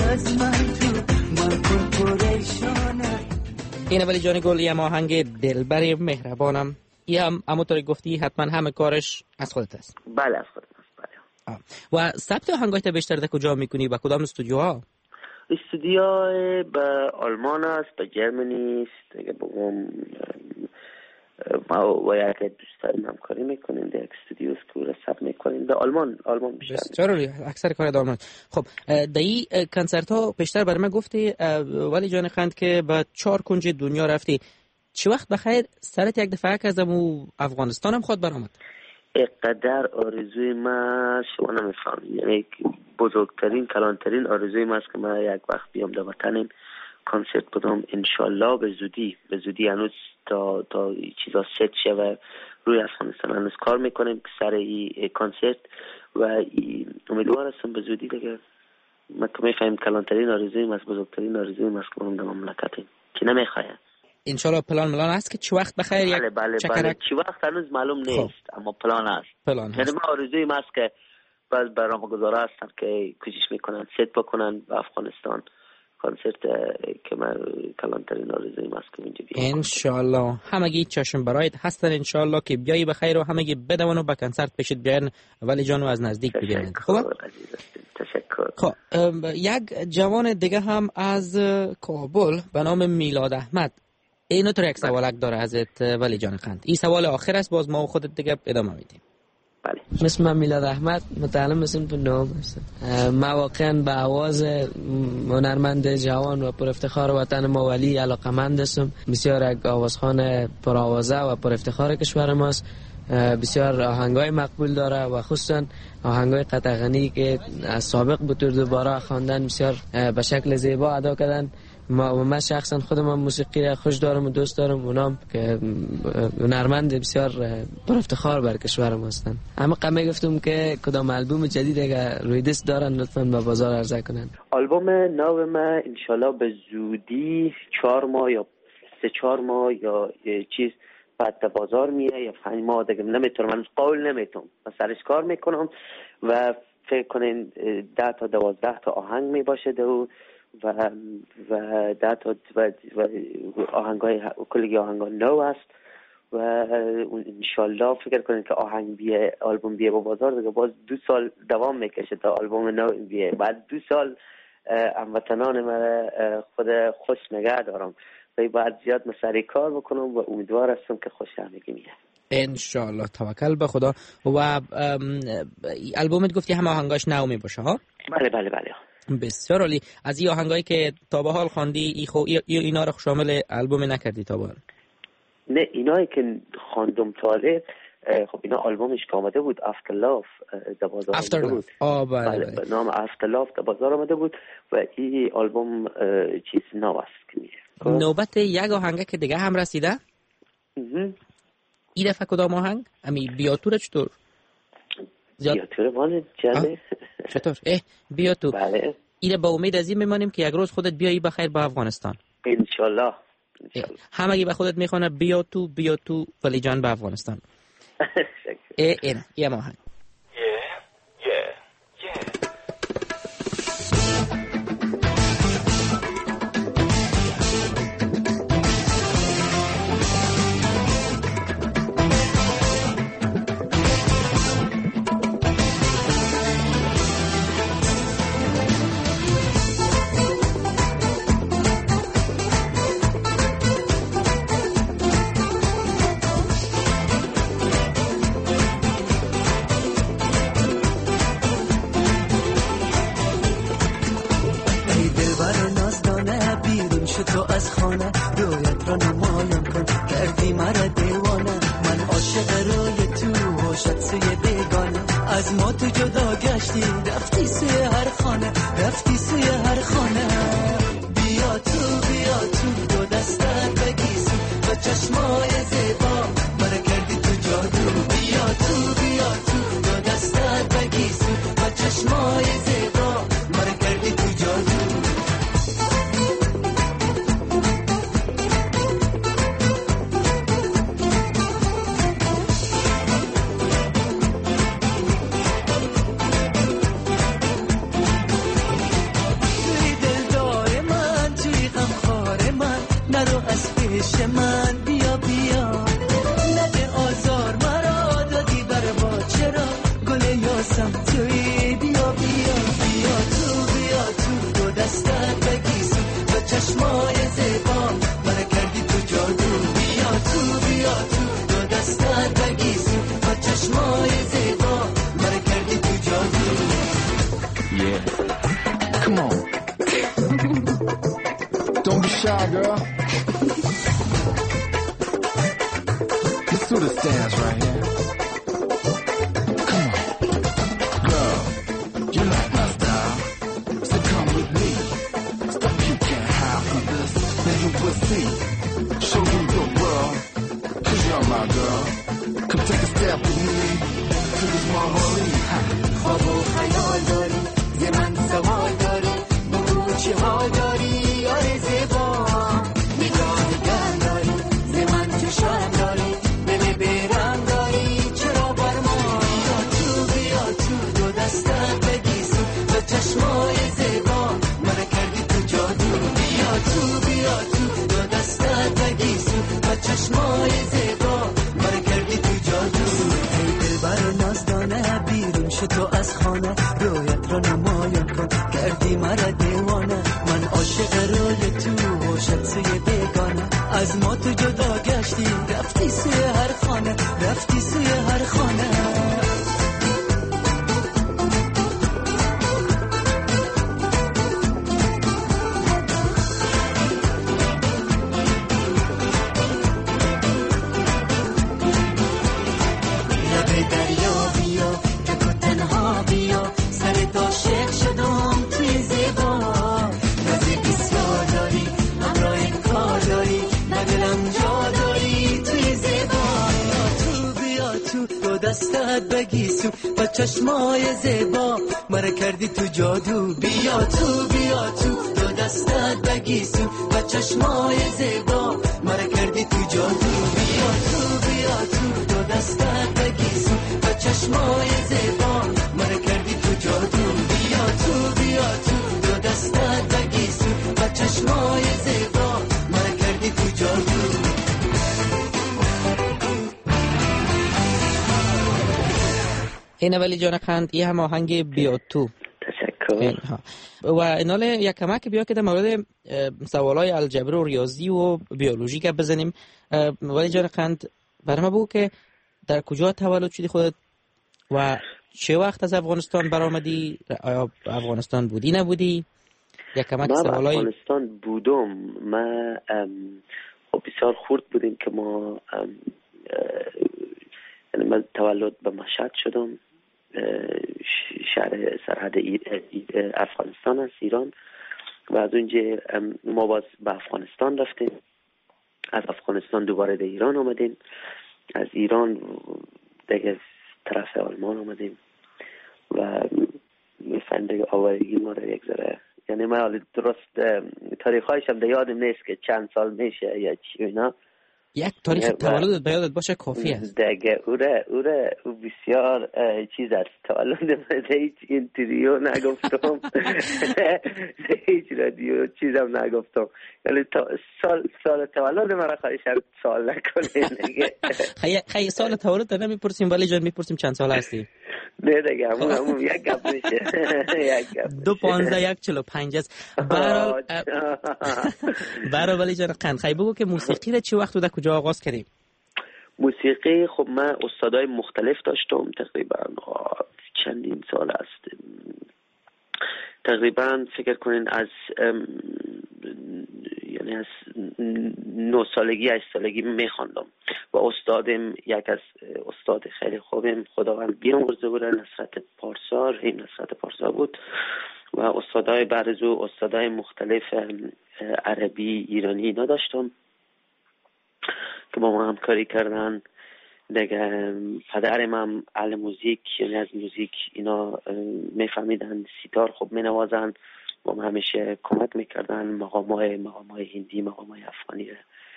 از من تو من کن پریشانه. اینه ولی جان گل یه آهنگ دلبر مهربانم. یه هم همونطوری گفتی حتما همه کارش از خودت است. بله از خودم است. بله. و ثبت آهنگایت بیشتر در کجا میکنی و کدام استودیوها؟ استودیو به آلمان است، به جرمنی است، دیگه بگم ما و یک دوستان همکاری میکنیم در یک استودیو است که ثبت میکنیم به آلمان بیشتر. بسیار عالی، اکثر کار در آلمان. خب در این کنسرت ها بیشتر برای من گفتی ولی جان خند که به 4 کنج دنیا رفتی. چه وقت بخیر سرت یک دفعه کردم و افغانستان هم خود برآمد؟ اقدر آرزوی ما شما نمیفهمید، یعنی بزرگترین کلانترین آرزوی ما است که من یک وقت بیام در وطنم کنسرت بدم. انشالله به زودی هنوز تا چیزا ست شوه روی افغانستان هنوز کار میکنیم سر این کنسرت و امیدوار هستم به زودی دیگه. ما که میفهمیم کلانترین آرزوی ما است، بزرگترین آرزوی ما است که برم در مملکتیم که نمیخوایم. انشالله پلان هست که چه وقت بخیر بله چه وقت هنوز معلوم نیست اما پلان هست. یعنی ما آرزوی ما است که باز برنامه‌گذارا هستن که کوشش میکنن ست بکنن به افغانستان کنسرت که من کلانترین آرزوی ما است که اینجا بیام. انشالله همگی چشم برایت هستن، انشالله که بیایی بخیر و همگی بدون و به کنسرت پیشت بیان ولی جانو از نزدیک ببینید. خب تشکر. خب یک جوان دیگه هم از کابل به نام میلاد احمد اینو تو یک سوالک داره ازت ولی جان خند. این سوال آخر است، باز ما و خودت دیگه ادامه میدیم. بله. اسم من میلاد احمد، متعلم صنف 9 هستم. من واقعا به آواز هنرمند جوان و پر افتخار وطن ما ولی علاقه‌مند هستم. بسیار یک آوازخوان پر آوازه و پر افتخار کشور ماست. بسیار آهنگای مقبول داره و خصوصا آهنگای قطع غنی که از سابق به طور دوباره خواندن بسیار به شکل زیبا ادا کردن. من شخصا خودم موسیقی را خوش دارم و دوست دارم. اونام که هنرمند بسیار پر افتخار بر کشورم هستن. اما قمه گفتم که کدام آلبوم جدید اگر روی دست دارن لطفاً به بازار عرضه کنن. آلبوم نو من انشالله به زودی 4 ماه یا 3-4 ماه یا چیز بعد به بازار میاد یا 5 ماه دیگه نمیتونم، من قول نمیتونم، من سرش کار میکنم و فکر کنین 10 تا 12 تا آهنگ می باشه و 10 تا و آهنگای کلی آهنگا نو است و انشالله فکر کنین که آهنگ بیه آلبوم بیه با بازار دیگه باز 2 سال دوام میکشه تا آلبوم نو بیه. بعد 2 سال هموطنان من خود خوش نگه دارم و بعد زیاد مسئله کار بکنم و امیدوار هستم که خوش همگی میه انشالله. توکل به خدا. و البومت گفتی همه آهنگاش نو می باشه ها؟ بله بسیار عالی. از این آهنگایی که تا به حال خواندی اینا رو شامل البوم نکردی تا به حال؟ نه اینایی که خواندم تاله خب اینا آلبومش که آمده بود After Love در بازار آمده بود. بله. به نام After Love در بازار آمده بود و این آلبوم چیز نو است که میشه. نوبت یک آهنگ که دیگه هم رسیده؟ این دفعه کدام آهنگ؟ امی بیاتوره چطور؟ بیاتوره وانه جله چطور؟ بیاتو. بله. اینه با امید از این میمانیم که یک روز خودت بیایی بخیر با افغانستان. انشالله. همگی به خودت میخوانه بیاتو ولی جان به افغانستان. این یه آهنگ. پیش من بیا بیا نده آزار مرا دادی بر ما چرا گل یاسم توی بیا بیا بیا تو دو دستت بگیسو با چشمای زیبا من کردی تو جادو بیا تو دو دستت بگیسو با چشمای زیبا من کردی تو جادو. Yeah, come on. Don't be shy, girl. Let's do this dance right here. Come on. Girl, you like my style, so come with me. Stop, you can't hide from this, then you will see. Show you the world, 'cause you're my girl. Come take a step with me to this Marley. خواب و خیال داری ز من سوال داری بگو چه حال داری یار زیبا نگاه گرم داری ز من چشم داری دل بیرم داری چرا بر ما بیا تو دو دستت بگیسو با چشمای زیبا من کردی تو جادو بیا تو دو دستت بگیسو با چشمای زیبا من کردی تو جادو. ای دلبر نازدانه بیرون شو تو از خانه رویت را نمایان کن کردی مرا دیوانه من عاشق روی تو باشد سوی بیگانه از ما تو جدا گشتی رفتی سوی هر خانه رفتی سوی هر خانه. دستت بگیسو با چشمای زیبا مرا کردی تو جادو بیا تو دو دستت بگیسو با چشمای زیبا مرا کردی تو جادو بیا تو دو دستت بگیسو با چشمای زیبا مرا کردی تو جادو بیا تو دو دستت بگیسو با چشمای زیبا مرا کردی تو جادو. اینه ولی جان قند این هم آهنگ بیاد تو. تشکر. و ایناله یک کمک بیا که در مورد سوالای الجبر و ریاضی و بیولوژی که بزنیم. ولی جان قند برای ما بگو که در کجا تولد شدی خودت و چه وقت از افغانستان برآمدی؟ آیا افغانستان بودی نبودی؟ یک کمک سوالای افغانستان بودم. من خب بسیار خورد بودیم که ما یعنی من تولد به مشهد شدم، شهر سرحد افغانستان است، ایران، و از اونجا ما باز به افغانستان رفتیم، از افغانستان دوباره به ایران آمدیم، از ایران دیگه طرف آلمان آمدیم و میفهم دیگه آوارگی ما رو یک ذره، یعنی من حالا درست تاریخایش هم یادم نیست که چند سال میشه یا چی اینا. یک تاریخ تولدت به یادت باشه کافی است دیگه. او بسیار چیز است. تولد من هیچ اینتریو نگفتم هیچ رادیو چیزم نگفتم، یعنی سال تولد من را خواهشم سوال نکنه دیگه. خیلی سال تولد نمیپرسیم ولی جان میپرسیم چند سال هستی. نه دیگه همون یک گپ میشه. 2-15-1-45 است. برای ولی جان قند خیلی بگو که موسیقی را چه وقت و در کجا آغاز کردیم؟ موسیقی خب من استادای مختلف داشتم، تقریبا چندین سال است، تقریبا فکر کنین از یعنی از 9 سالگی 8 سالگی میخواندم و استادم یک از استاد خیلی خوبم خداوند بیامرزه بود، نصرت پارسا بود و استادای بعد از او استادای مختلف عربی ایرانی نداشتم که با ما همکاری کردن دیگه. پدرم هم اهل موزیک، یعنی از موزیک اینا میفهمیدن، سیتار خوب مینوازن، با ما همیشه کمک میکردن، مقامای هندی، مقامای افغانی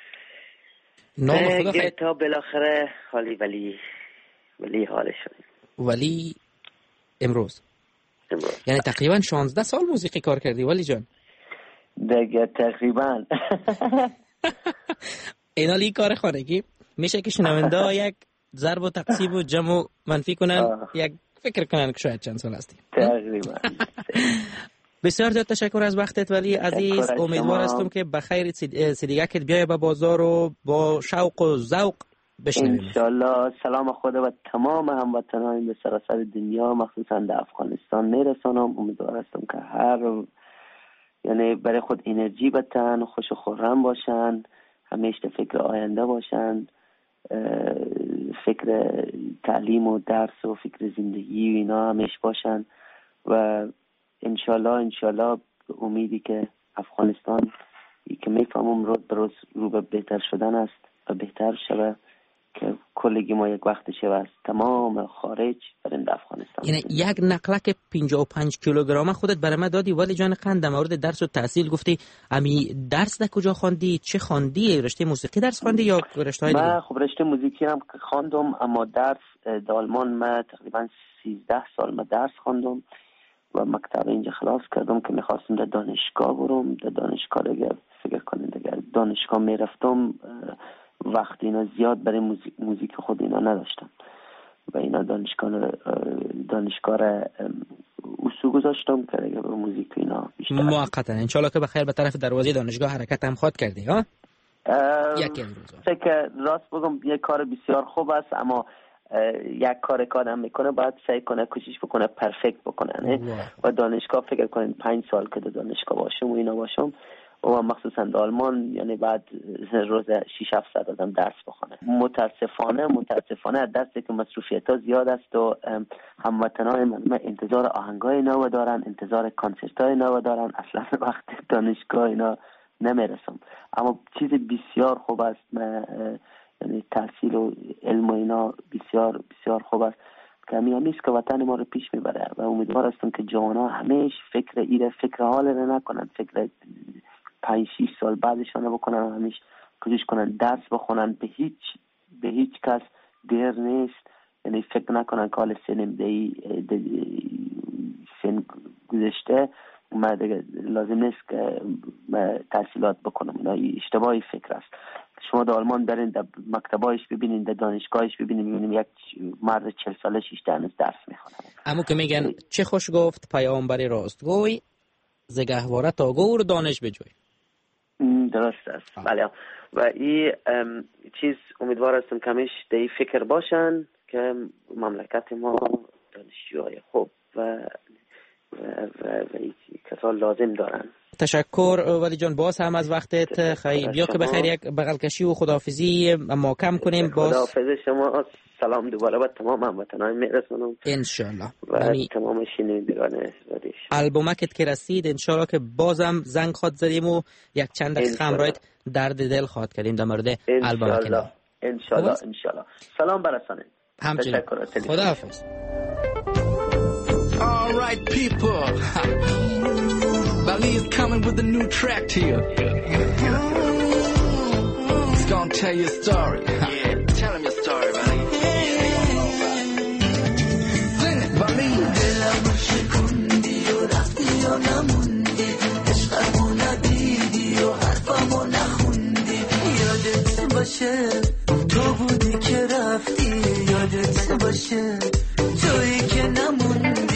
دیگه تا بالاخره حالی ولی حالش شدیم. ولی امروز یعنی تقریبا 16 سال موسیقی کار کردی ولی جان؟ دیگه تقریبا. اینالی کار خانگی میشه که شنونده یک ضرب و تقسیم و جمع و منفی کنن، یک فکر کنن که شاید چند سال هستی. تقریبا. بسیار زیاد تشکر از وقتت ولی عزیز، امیدوار هستم که بخیر سیدیگکت بیای به بازار و با شوق و ذوق بشنویم. انشالله سلام خود و تمام هموطنان به سراسر دنیا مخصوصا در افغانستان میرسانم. امیدوار هستم که یعنی برای خود انرژی بتن، خوش و خرم باشن، همیشه فکر آینده باشن، فکر تعلیم و درس و فکر زندگی و اینا همیشه باشن و انشالله امیدی که افغانستان که میفهمم رو به بهتر شدن است و بهتر شده که کلگی ما یک وقت شده است تمام خارج برند افغانستان. یعنی یک نقلک 55 کیلوگرم خودت برای من دادی ولی جان قند در مورد درس و تحصیل گفتی امی درس در کجا خواندی؟ چه خواندی؟ رشته موسیقی درس خواندی یا رشته های دیگه؟ من خب رشته موسیقی هم خواندم اما درس در آلمان من تقریبا 13 سال من درس خواندم و مکتب اینجا خلاص کردم که میخواستم در دانشگاه برم. در دانشگاه دیگه فکر کنید دیگه دانشگاه میرفتم وقت اینا زیاد برای موزیک خود اینا نداشتم و اینا دانشگاه را اصول گذاشتم که دیگه به موزیک اینا بیشتر موقتا انشالله که بخیر به طرف دروازه دانشگاه حرکت هم خواهد کردی ها؟ یکی روزا فکر راست بگم یک کار بسیار خوب است اما یک کار آدم میکنه باید سعی کنه کوشش بکنه پرفکت بکنه و دانشگاه فکر کنین 5 سال که در دانشگاه باشم و اینا باشم و مخصوصا در آلمان یعنی بعد روز 6-7 ساعت آدم درس بخونه. متاسفانه از دستی که مصروفیت ها زیاد است و هموطنان من انتظار آهنگای نو دارن، انتظار کنسرت های نو دارن، اصلا وقت دانشگاه اینا نمیرسم. اما چیز بسیار خوب است، من یعنی تحصیل و علم و اینا بسیار بسیار خوب است که همیست که وطن ما رو پیش میبره و امیدوار هستم که جوانا همیشه فکر حال رو نکنن، فکر 5-6 سال بعدشان بکنن، همیشه کوشش کنن درس بخونن. به هیچ کس دیر نیست، یعنی فکر نکنن که حال سن گذشته من دیگه لازم نیست که تحصیلات بکنم. اینا اشتباهی فکر است. شما در آلمان برین در مکتبایش ببینین، در دانشگاهش ببینین یک مرد 40 ساله 6 هنوز درس میخونه. اما که میگن چه خوش گفت پیامبر راستگوی ز گهواره تا گور دانش بجوی. درست است. بله و این چیز امیدوار هستم کمیش در این فکر باشن که مملکت ما دانشجوهای خوب و کسان لازم دارن. تشکر ولی جان باز هم از وقتت. خیلی بیا که بخیر یک بغل کشی و خداحافظی اما کم کنیم. باز خداحافظ شما، سلام دوباره به تمام هموطنان میرسونم انشالله و تمام شنوندگان رادیو. البومکت که رسید انشالله که بازم زنگ خواد زدیم و یک چند دقیقه همراهت درد دل خواد کردیم در مورد البومکت. انشالله سلام برسانید. همچنین خداحافظ. All right, people. Bali is coming with a new track to you. It's gonna tell you a story. Yeah, tell him your story, Bali. Sing it, Bali. دلم شکوندی و رفتی و نموندی، عشقمو ندیدی و حرفمو نخوندی. یادت باشه تو بودی که رفتی، یادت باشه تویی که نموندی.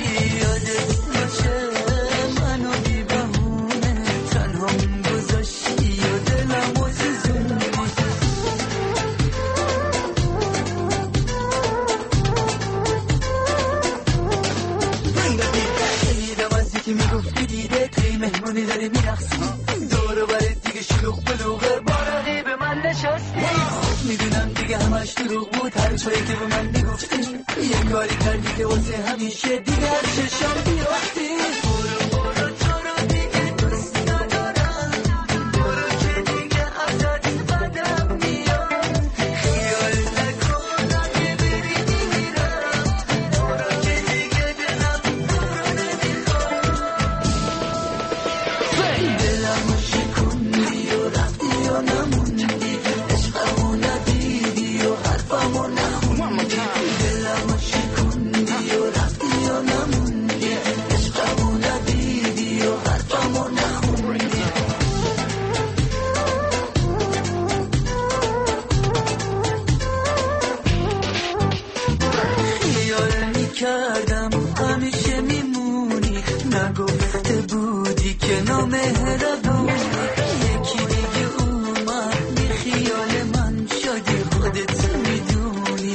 مهمونی داری میرخصی دور برای دیگه شلوغ بلوغه با رقیب من نشستی. میدونم دیگه همش دروغ بود هر چایی که به من میگفتی، یه کاری کردی که واسه همیشه دیگه از چشام بیافتی. برو تو رو دیگه دوست ندارم، برو که دیگه ازت بدم میاد. خیال نکن اگه بری میمیرم، برو که دیگه دلم برو نمیخواد. دلم شکوندی و رفتی و نموندی، عشقمو ندیدی و حرفمو نخوندی. دلم شکوندی و رفتی و نموندی، عشقمو جنا مهربون یکی دیگه اومد بی خیال من شدی خودت میدونی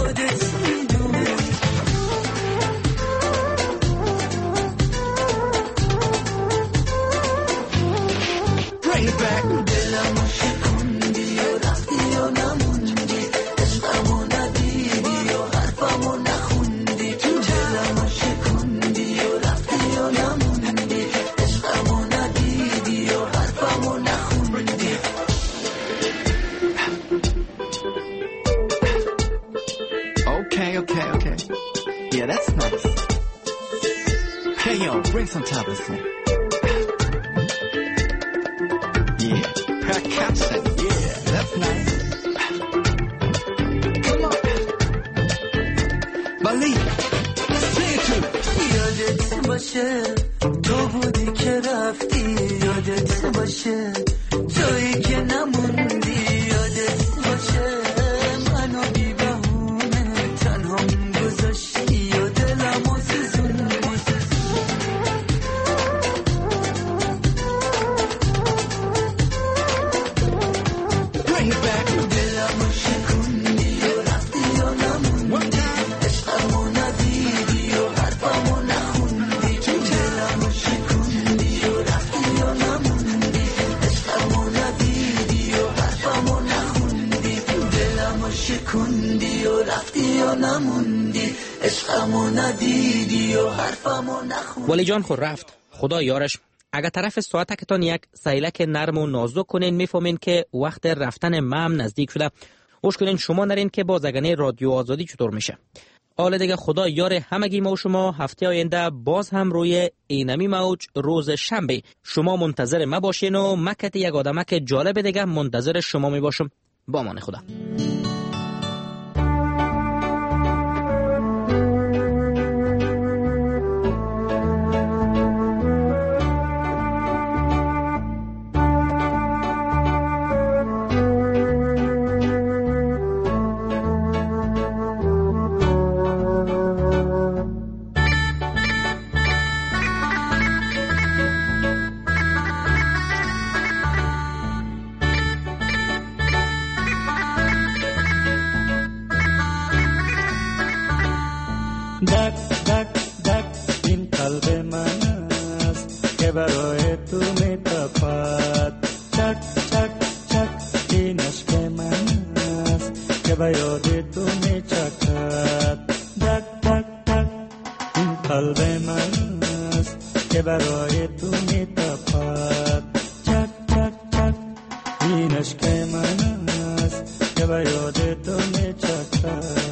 Bring it back. دلمو شکوندی و رفتی و نموندی عشقمو ندیدی و حرفمو نخوندی دلمو شکوندی و رفتی و نموندی عشقمو ندیدی و حرفمو نخوندی Okay. Yeah, that's nice. Hey, yo, bring some tablets in. Yeah, percussion. Yeah, that's nice. Come on. Believe it. Sing it to me. یادت باشه تو بودی که رفتی یادت باشه تویی که نموندی یادت باشه منو بی بهونه تنهام گذاشتی و دلمو سوزوندی Bring it back. دلمو شکوندی و رفتی و نموندی عشقمو ندیدی و حرفمو نخوندی دلمو شکوندی و رفتی و نموندی عشقمو ندیدی و حرفمو نخوندی دلمو شکوندی و رفتی و نموندی عشقمو ندیدی و حرفمو نخوندی. ولی جان خود رفت، خدا یارش. اگر طرف ساعتکتان یک سیلک نرم و نازک کنین میفهمین که وقت رفتن مام نزدیک شده. اوش کنین شما نرین که باز اگنه رادیو آزادی چطور میشه. حالا دیگه خدا یار همگی ما و شما هفته آینده باز هم روی اینمی موج روز شنبه شما منتظر ما باشین و مکت یک آدمک جالب دیگه منتظر شما می باشم. با امان خدا. دک دک دک این قلب من است که برای تو میتپد چک چک چک این عشق من است که به یاد تو میچکد دک دک دک این قلب من است که برای تو میتپد چک چک چک این عشق من است که به یاد تو میچکد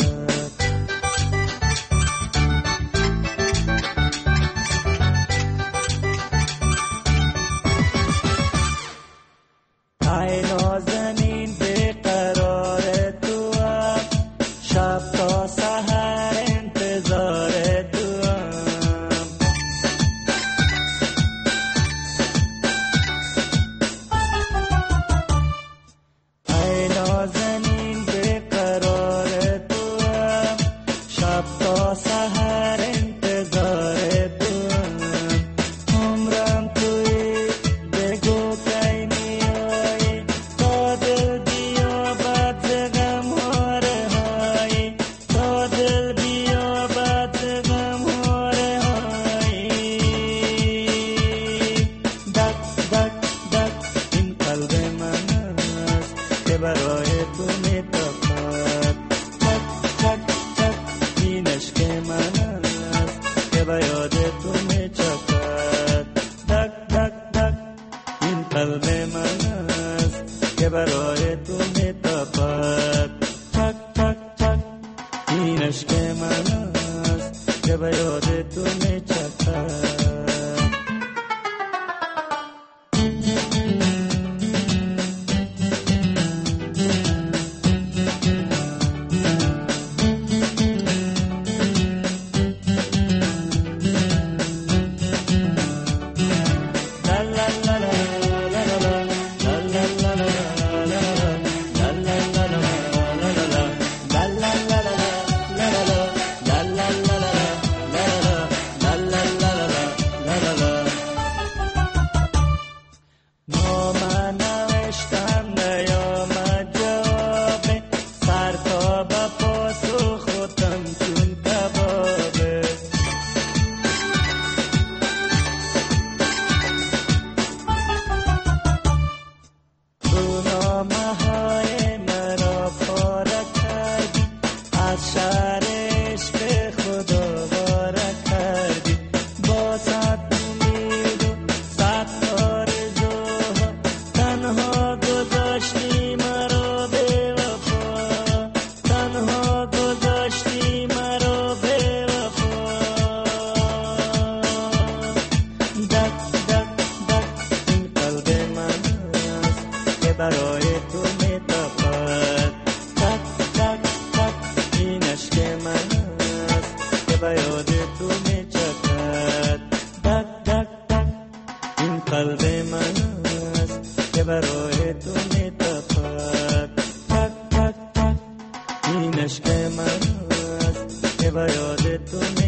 برای تو میتپد. تک تک تک این عشق من است که به یاد تو میچکد. دک دک دک این قلب من است که برای تو میتپد. تک تک تک این عشق من است که به یاد تو